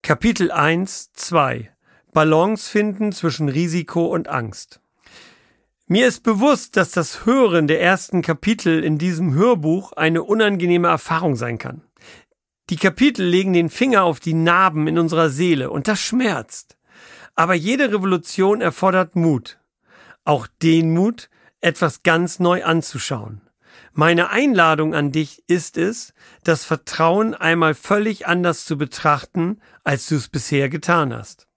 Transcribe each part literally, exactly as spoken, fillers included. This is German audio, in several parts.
Kapitel eins, zwei. Balance finden zwischen Risiko und Angst. Mir ist bewusst, dass das Hören der ersten Kapitel in diesem Hörbuch eine unangenehme Erfahrung sein kann. Die Kapitel legen den Finger auf die Narben in unserer Seele und das schmerzt. Aber jede Revolution erfordert Mut. Auch den Mut, etwas ganz neu anzuschauen. Meine Einladung an dich ist es, das Vertrauen einmal völlig anders zu betrachten, als du es bisher getan hast.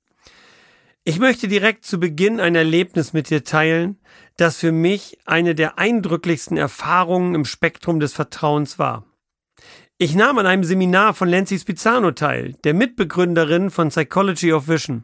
Ich möchte direkt zu Beginn ein Erlebnis mit dir teilen, das für mich eine der eindrücklichsten Erfahrungen im Spektrum des Vertrauens war. Ich nahm an einem Seminar von Lenzi Spizzano teil, der Mitbegründerin von Psychology of Vision.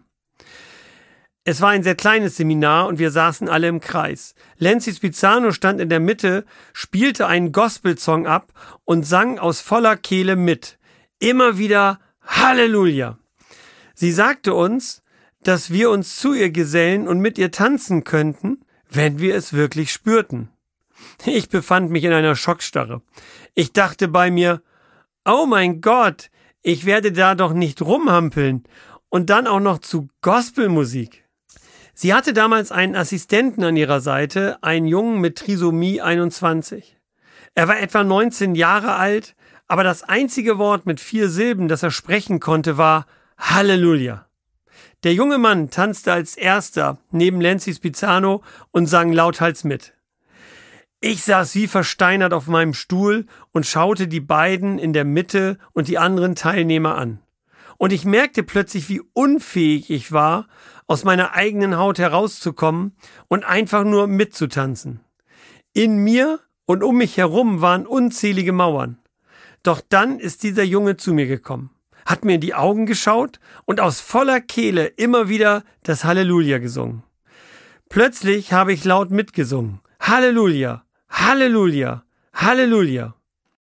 Es war ein sehr kleines Seminar und wir saßen alle im Kreis. Lenzi Spizzano stand in der Mitte, spielte einen Gospelsong ab und sang aus voller Kehle mit. Immer wieder Halleluja. Sie sagte uns, dass wir uns zu ihr gesellen und mit ihr tanzen könnten, wenn wir es wirklich spürten. Ich befand mich in einer Schockstarre. Ich dachte bei mir, oh mein Gott, ich werde da doch nicht rumhampeln und dann auch noch zu Gospelmusik. Sie hatte damals einen Assistenten an ihrer Seite, einen Jungen mit Trisomie einundzwanzig. Er war etwa neunzehn Jahre alt, aber das einzige Wort mit vier Silben, das er sprechen konnte, war Halleluja. Der junge Mann tanzte als erster neben Lenzi Spizzano und sang lauthals mit. Ich saß wie versteinert auf meinem Stuhl und schaute die beiden in der Mitte und die anderen Teilnehmer an. Und ich merkte plötzlich, wie unfähig ich war, aus meiner eigenen Haut herauszukommen und einfach nur mitzutanzen. In mir und um mich herum waren unzählige Mauern. Doch dann ist dieser Junge zu mir gekommen, hat mir in die Augen geschaut und aus voller Kehle immer wieder das Halleluja gesungen. Plötzlich habe ich laut mitgesungen. Halleluja, Halleluja, Halleluja.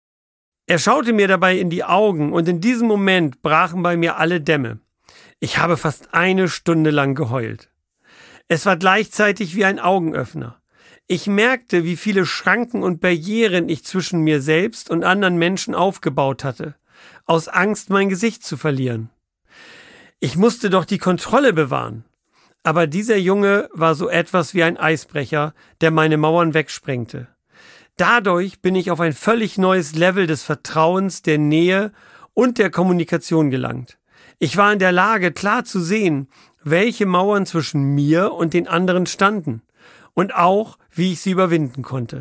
Er schaute mir dabei in die Augen und in diesem Moment brachen bei mir alle Dämme. Ich habe fast eine Stunde lang geheult. Es war gleichzeitig wie ein Augenöffner. Ich merkte, wie viele Schranken und Barrieren ich zwischen mir selbst und anderen Menschen aufgebaut hatte, aus Angst, mein Gesicht zu verlieren. Ich musste doch die Kontrolle bewahren. Aber dieser Junge war so etwas wie ein Eisbrecher, der meine Mauern wegsprengte. Dadurch bin ich auf ein völlig neues Level des Vertrauens, der Nähe und der Kommunikation gelangt. Ich war in der Lage, klar zu sehen, welche Mauern zwischen mir und den anderen standen und auch, wie ich sie überwinden konnte.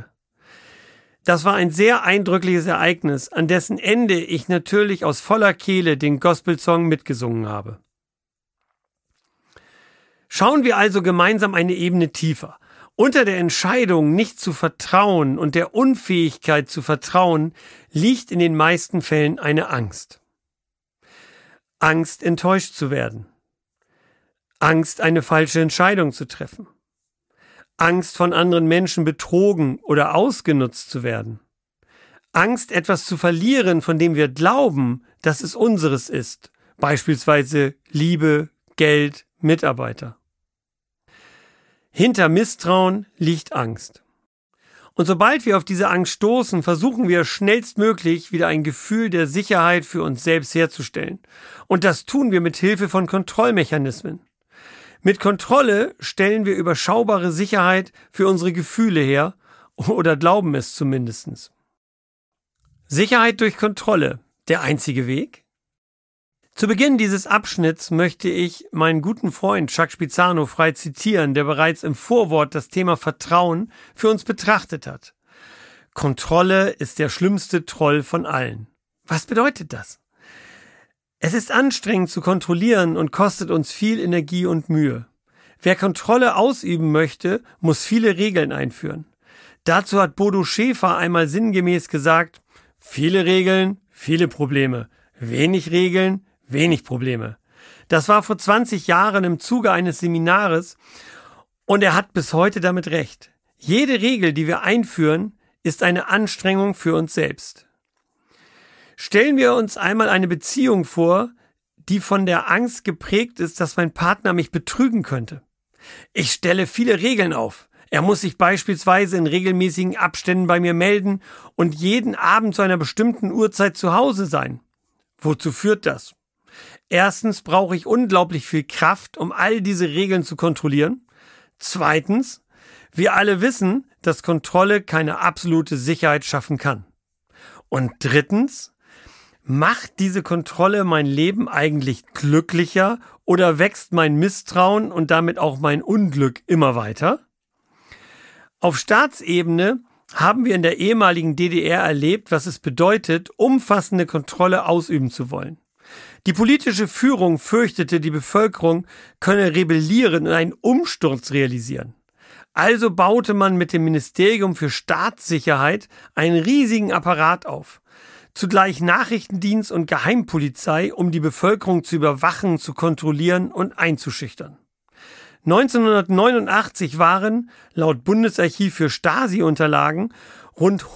Das war ein sehr eindrückliches Ereignis, an dessen Ende ich natürlich aus voller Kehle den Gospelsong mitgesungen habe. Schauen wir also gemeinsam eine Ebene tiefer. Unter der Entscheidung, nicht zu vertrauen und der Unfähigkeit zu vertrauen, liegt in den meisten Fällen eine Angst. Angst, enttäuscht zu werden. Angst, eine falsche Entscheidung zu treffen. Angst, von anderen Menschen betrogen oder ausgenutzt zu werden. Angst, etwas zu verlieren, von dem wir glauben, dass es unseres ist. Beispielsweise Liebe, Geld, Mitarbeiter. Hinter Misstrauen liegt Angst. Und sobald wir auf diese Angst stoßen, versuchen wir schnellstmöglich wieder ein Gefühl der Sicherheit für uns selbst herzustellen. Und das tun wir mit Hilfe von Kontrollmechanismen. Mit Kontrolle stellen wir überschaubare Sicherheit für unsere Gefühle her oder glauben es zumindest. Sicherheit durch Kontrolle, der einzige Weg? Zu Beginn dieses Abschnitts möchte ich meinen guten Freund Chuck Spizzano frei zitieren, der bereits im Vorwort das Thema Vertrauen für uns betrachtet hat. Kontrolle ist der schlimmste Troll von allen. Was bedeutet das? Es ist anstrengend zu kontrollieren und kostet uns viel Energie und Mühe. Wer Kontrolle ausüben möchte, muss viele Regeln einführen. Dazu hat Bodo Schäfer einmal sinngemäß gesagt, viele Regeln, viele Probleme, wenig Regeln, wenig Probleme. Das war vor zwanzig Jahren im Zuge eines Seminares und er hat bis heute damit recht. Jede Regel, die wir einführen, ist eine Anstrengung für uns selbst. Stellen wir uns einmal eine Beziehung vor, die von der Angst geprägt ist, dass mein Partner mich betrügen könnte. Ich stelle viele Regeln auf. Er muss sich beispielsweise in regelmäßigen Abständen bei mir melden und jeden Abend zu einer bestimmten Uhrzeit zu Hause sein. Wozu führt das? Erstens brauche ich unglaublich viel Kraft, um all diese Regeln zu kontrollieren. Zweitens, wir alle wissen, dass Kontrolle keine absolute Sicherheit schaffen kann. Und drittens, macht diese Kontrolle mein Leben eigentlich glücklicher oder wächst mein Misstrauen und damit auch mein Unglück immer weiter? Auf Staatsebene haben wir in der ehemaligen D D R erlebt, was es bedeutet, umfassende Kontrolle ausüben zu wollen. Die politische Führung fürchtete, die Bevölkerung könne rebellieren und einen Umsturz realisieren. Also baute man mit dem Ministerium für Staatssicherheit einen riesigen Apparat auf. Zugleich Nachrichtendienst und Geheimpolizei, um die Bevölkerung zu überwachen, zu kontrollieren und einzuschüchtern. neunzehnhundertneunundachtzig waren, laut Bundesarchiv für Stasi-Unterlagen, rund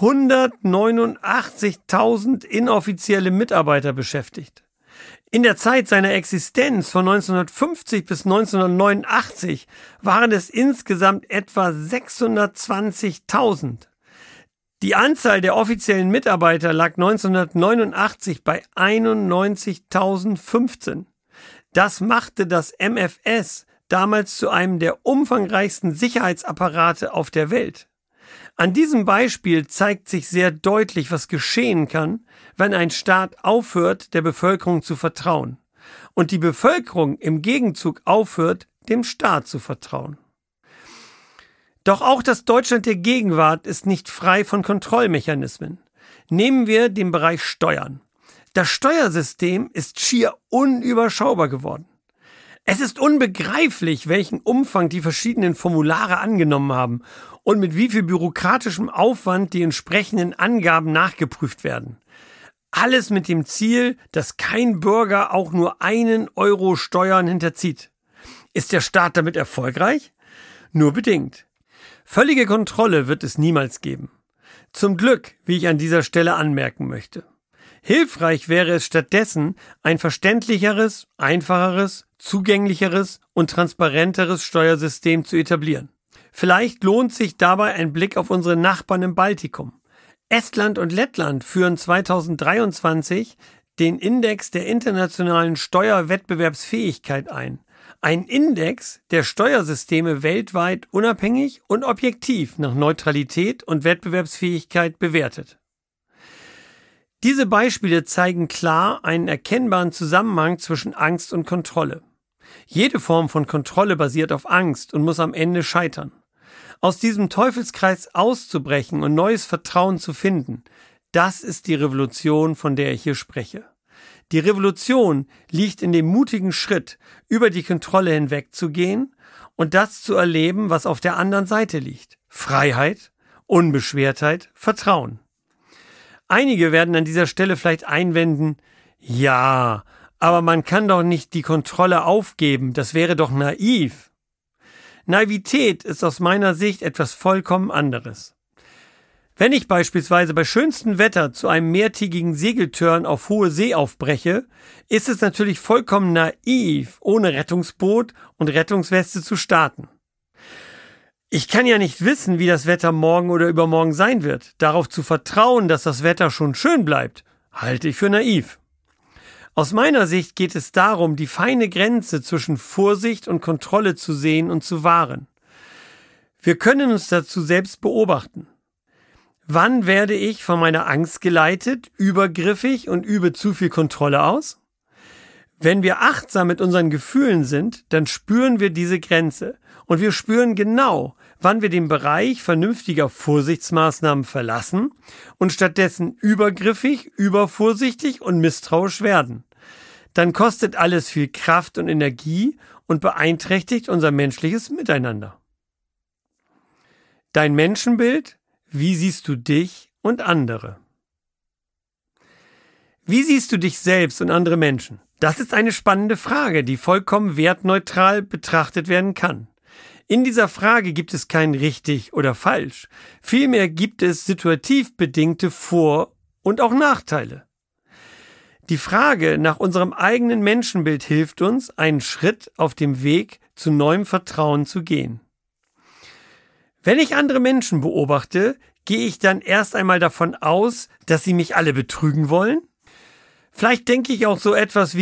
hundertneunundachtzigtausend inoffizielle Mitarbeiter beschäftigt. In der Zeit seiner Existenz von neunzehnhundertfünfzig bis neunzehnhundertneunundachtzig waren es insgesamt etwa sechshundertzwanzigtausend. Die Anzahl der offiziellen Mitarbeiter lag neunzehnhundertneunundachtzig bei einundneunzigtausendfünfzehn. Das machte das M F S damals zu einem der umfangreichsten Sicherheitsapparate auf der Welt. An diesem Beispiel zeigt sich sehr deutlich, was geschehen kann, wenn ein Staat aufhört, der Bevölkerung zu vertrauen und die Bevölkerung im Gegenzug aufhört, dem Staat zu vertrauen. Doch auch das Deutschland der Gegenwart ist nicht frei von Kontrollmechanismen. Nehmen wir den Bereich Steuern. Das Steuersystem ist schier unüberschaubar geworden. Es ist unbegreiflich, welchen Umfang die verschiedenen Formulare angenommen haben und mit wie viel bürokratischem Aufwand die entsprechenden Angaben nachgeprüft werden. Alles mit dem Ziel, dass kein Bürger auch nur einen Euro Steuern hinterzieht. Ist der Staat damit erfolgreich? Nur bedingt. Völlige Kontrolle wird es niemals geben. Zum Glück, wie ich an dieser Stelle anmerken möchte. Hilfreich wäre es stattdessen, ein verständlicheres, einfacheres, zugänglicheres und transparenteres Steuersystem zu etablieren. Vielleicht lohnt sich dabei ein Blick auf unsere Nachbarn im Baltikum. Estland und Lettland führen zweitausenddreiundzwanzig den Index der internationalen Steuerwettbewerbsfähigkeit ein. Ein Index, der Steuersysteme weltweit unabhängig und objektiv nach Neutralität und Wettbewerbsfähigkeit bewertet. Diese Beispiele zeigen klar einen erkennbaren Zusammenhang zwischen Angst und Kontrolle. Jede Form von Kontrolle basiert auf Angst und muss am Ende scheitern. Aus diesem Teufelskreis auszubrechen und neues Vertrauen zu finden, das ist die Revolution, von der ich hier spreche. Die Revolution liegt in dem mutigen Schritt, über die Kontrolle hinwegzugehen und das zu erleben, was auf der anderen Seite liegt. Freiheit, Unbeschwertheit, Vertrauen. Einige werden an dieser Stelle vielleicht einwenden, ja, aber man kann doch nicht die Kontrolle aufgeben, das wäre doch naiv. Naivität ist aus meiner Sicht etwas vollkommen anderes. Wenn ich beispielsweise bei schönstem Wetter zu einem mehrtägigen Segeltörn auf hohe See aufbreche, ist es natürlich vollkommen naiv, ohne Rettungsboot und Rettungsweste zu starten. Ich kann ja nicht wissen, wie das Wetter morgen oder übermorgen sein wird. Darauf zu vertrauen, dass das Wetter schon schön bleibt, halte ich für naiv. Aus meiner Sicht geht es darum, die feine Grenze zwischen Vorsicht und Kontrolle zu sehen und zu wahren. Wir können uns dazu selbst beobachten. Wann werde ich von meiner Angst geleitet, übergriffig und übe zu viel Kontrolle aus? Wenn wir achtsam mit unseren Gefühlen sind, dann spüren wir diese Grenze und wir spüren genau, wann wir den Bereich vernünftiger Vorsichtsmaßnahmen verlassen und stattdessen übergriffig, übervorsichtig und misstrauisch werden. Dann kostet alles viel Kraft und Energie und beeinträchtigt unser menschliches Miteinander. Dein Menschenbild? Wie siehst du dich und andere? Wie siehst du dich selbst und andere Menschen? Das ist eine spannende Frage, die vollkommen wertneutral betrachtet werden kann. In dieser Frage gibt es kein richtig oder falsch. Vielmehr gibt es situativ bedingte Vor- und auch Nachteile. Die Frage nach unserem eigenen Menschenbild hilft uns, einen Schritt auf dem Weg zu neuem Vertrauen zu gehen. Wenn ich andere Menschen beobachte, gehe ich dann erst einmal davon aus, dass sie mich alle betrügen wollen? Vielleicht denke ich auch so etwas wie,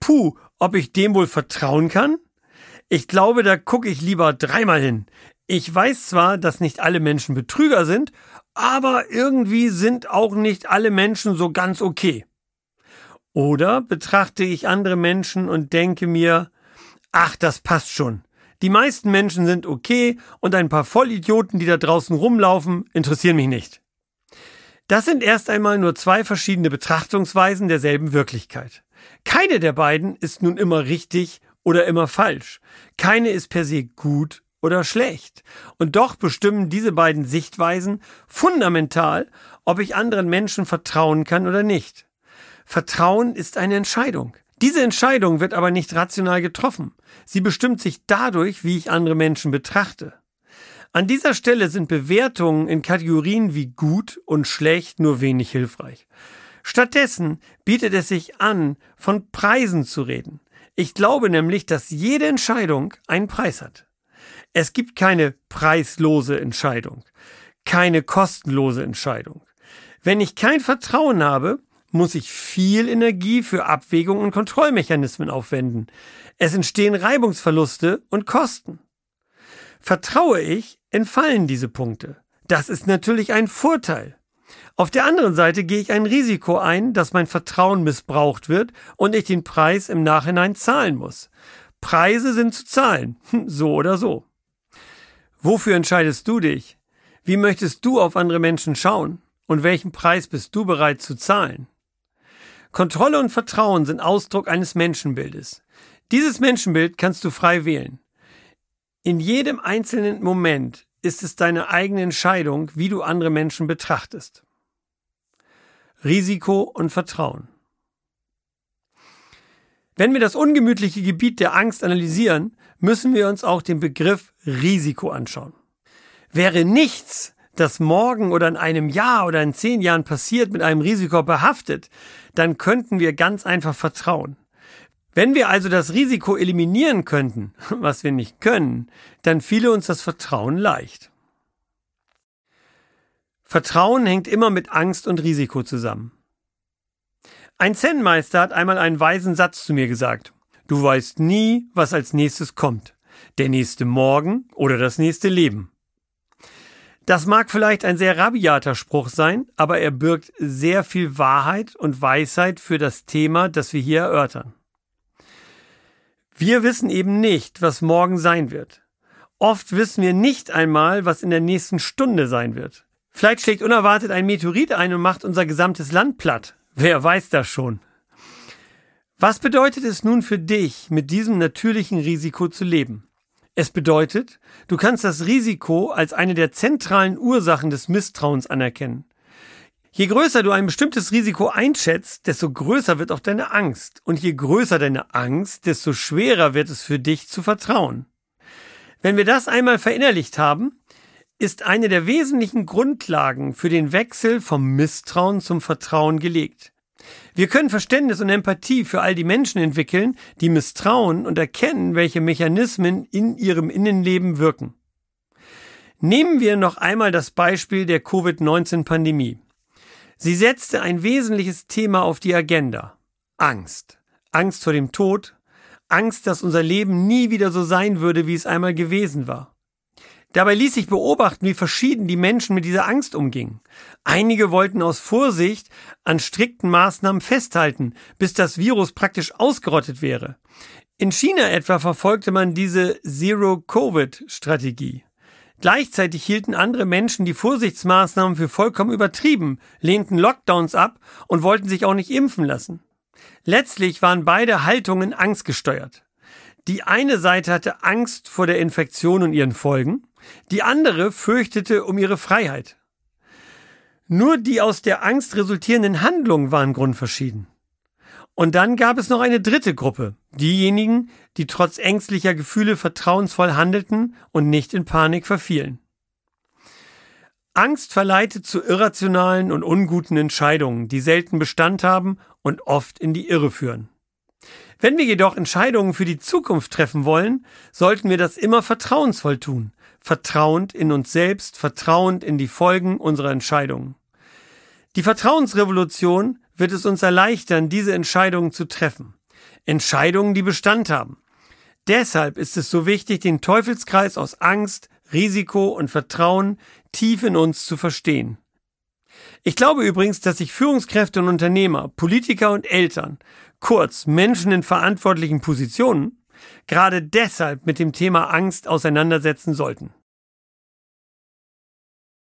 puh, ob ich dem wohl vertrauen kann? Ich glaube, da gucke ich lieber dreimal hin. Ich weiß zwar, dass nicht alle Menschen Betrüger sind, aber irgendwie sind auch nicht alle Menschen so ganz okay. Oder betrachte ich andere Menschen und denke mir, ach, das passt schon. Die meisten Menschen sind okay und ein paar Vollidioten, die da draußen rumlaufen, interessieren mich nicht. Das sind erst einmal nur zwei verschiedene Betrachtungsweisen derselben Wirklichkeit. Keine der beiden ist nun immer richtig oder immer falsch. Keine ist per se gut oder schlecht. Und doch bestimmen diese beiden Sichtweisen fundamental, ob ich anderen Menschen vertrauen kann oder nicht. Vertrauen ist eine Entscheidung. Diese Entscheidung wird aber nicht rational getroffen. Sie bestimmt sich dadurch, wie ich andere Menschen betrachte. An dieser Stelle sind Bewertungen in Kategorien wie gut und schlecht nur wenig hilfreich. Stattdessen bietet es sich an, von Preisen zu reden. Ich glaube nämlich, dass jede Entscheidung einen Preis hat. Es gibt keine preislose Entscheidung, keine kostenlose Entscheidung. Wenn ich kein Vertrauen habe, muss ich viel Energie für Abwägung und Kontrollmechanismen aufwenden. Es entstehen Reibungsverluste und Kosten. Vertraue ich, entfallen diese Punkte. Das ist natürlich ein Vorteil. Auf der anderen Seite gehe ich ein Risiko ein, dass mein Vertrauen missbraucht wird und ich den Preis im Nachhinein zahlen muss. Preise sind zu zahlen, so oder so. Wofür entscheidest du dich? Wie möchtest du auf andere Menschen schauen? Und welchen Preis bist du bereit zu zahlen? Kontrolle und Vertrauen sind Ausdruck eines Menschenbildes. Dieses Menschenbild kannst du frei wählen. In jedem einzelnen Moment ist es deine eigene Entscheidung, wie du andere Menschen betrachtest. Risiko und Vertrauen. Wenn wir das ungemütliche Gebiet der Angst analysieren, müssen wir uns auch den Begriff Risiko anschauen. Wäre nichts, das morgen oder in einem Jahr oder in zehn Jahren passiert, mit einem Risiko behaftet, dann könnten wir ganz einfach vertrauen. Wenn wir also das Risiko eliminieren könnten, was wir nicht können, dann fiele uns das Vertrauen leicht. Vertrauen hängt immer mit Angst und Risiko zusammen. Ein Zen-Meister hat einmal einen weisen Satz zu mir gesagt. Du weißt nie, was als nächstes kommt. Der nächste Morgen oder das nächste Leben. Das mag vielleicht ein sehr rabiater Spruch sein, aber er birgt sehr viel Wahrheit und Weisheit für das Thema, das wir hier erörtern. Wir wissen eben nicht, was morgen sein wird. Oft wissen wir nicht einmal, was in der nächsten Stunde sein wird. Vielleicht schlägt unerwartet ein Meteorit ein und macht unser gesamtes Land platt. Wer weiß das schon? Was bedeutet es nun für dich, mit diesem natürlichen Risiko zu leben? Es bedeutet, du kannst das Risiko als eine der zentralen Ursachen des Misstrauens anerkennen. Je größer du ein bestimmtes Risiko einschätzt, desto größer wird auch deine Angst. Und je größer deine Angst, desto schwerer wird es für dich zu vertrauen. Wenn wir das einmal verinnerlicht haben, ist eine der wesentlichen Grundlagen für den Wechsel vom Misstrauen zum Vertrauen gelegt. Wir können Verständnis und Empathie für all die Menschen entwickeln, die misstrauen und erkennen, welche Mechanismen in ihrem Innenleben wirken. Nehmen wir noch einmal das Beispiel der Covid neunzehn Pandemie. Sie setzte ein wesentliches Thema auf die Agenda. Angst. Angst vor dem Tod. Angst, dass unser Leben nie wieder so sein würde, wie es einmal gewesen war. Dabei ließ sich beobachten, wie verschieden die Menschen mit dieser Angst umgingen. Einige wollten aus Vorsicht an strikten Maßnahmen festhalten, bis das Virus praktisch ausgerottet wäre. In China etwa verfolgte man diese Zero-Covid-Strategie. Gleichzeitig hielten andere Menschen die Vorsichtsmaßnahmen für vollkommen übertrieben, lehnten Lockdowns ab und wollten sich auch nicht impfen lassen. Letztlich waren beide Haltungen angstgesteuert. Die eine Seite hatte Angst vor der Infektion und ihren Folgen, die andere fürchtete um ihre Freiheit. Nur die aus der Angst resultierenden Handlungen waren grundverschieden. Und dann gab es noch eine dritte Gruppe, diejenigen, die trotz ängstlicher Gefühle vertrauensvoll handelten und nicht in Panik verfielen. Angst verleitet zu irrationalen und unguten Entscheidungen, die selten Bestand haben und oft in die Irre führen. Wenn wir jedoch Entscheidungen für die Zukunft treffen wollen, sollten wir das immer vertrauensvoll tun, vertrauend in uns selbst, vertrauend in die Folgen unserer Entscheidungen. Die Vertrauensrevolution wird es uns erleichtern, diese Entscheidungen zu treffen. Entscheidungen, die Bestand haben. Deshalb ist es so wichtig, den Teufelskreis aus Angst, Risiko und Vertrauen tief in uns zu verstehen. Ich glaube übrigens, dass sich Führungskräfte und Unternehmer, Politiker und Eltern, kurz Menschen in verantwortlichen Positionen, gerade deshalb mit dem Thema Angst auseinandersetzen sollten.